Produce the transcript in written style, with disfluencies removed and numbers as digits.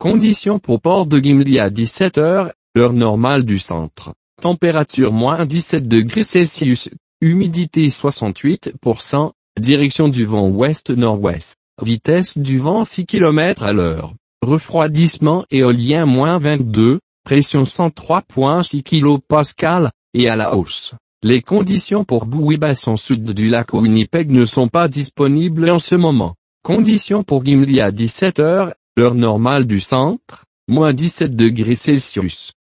Conditions pour port de Gimli à 17 heures, heure normale du centre. Température -17°C, humidité 68%, direction du vent ouest-nord-ouest, vitesse du vent 6 km à l'heure, refroidissement éolien -22, pression 103,6 kPa, et à la hausse. Les conditions pour Bouibasson sud du lac Winnipeg ne sont pas disponibles en ce moment. Conditions pour Gimli à 17 heures, heure normale du centre, -17°C.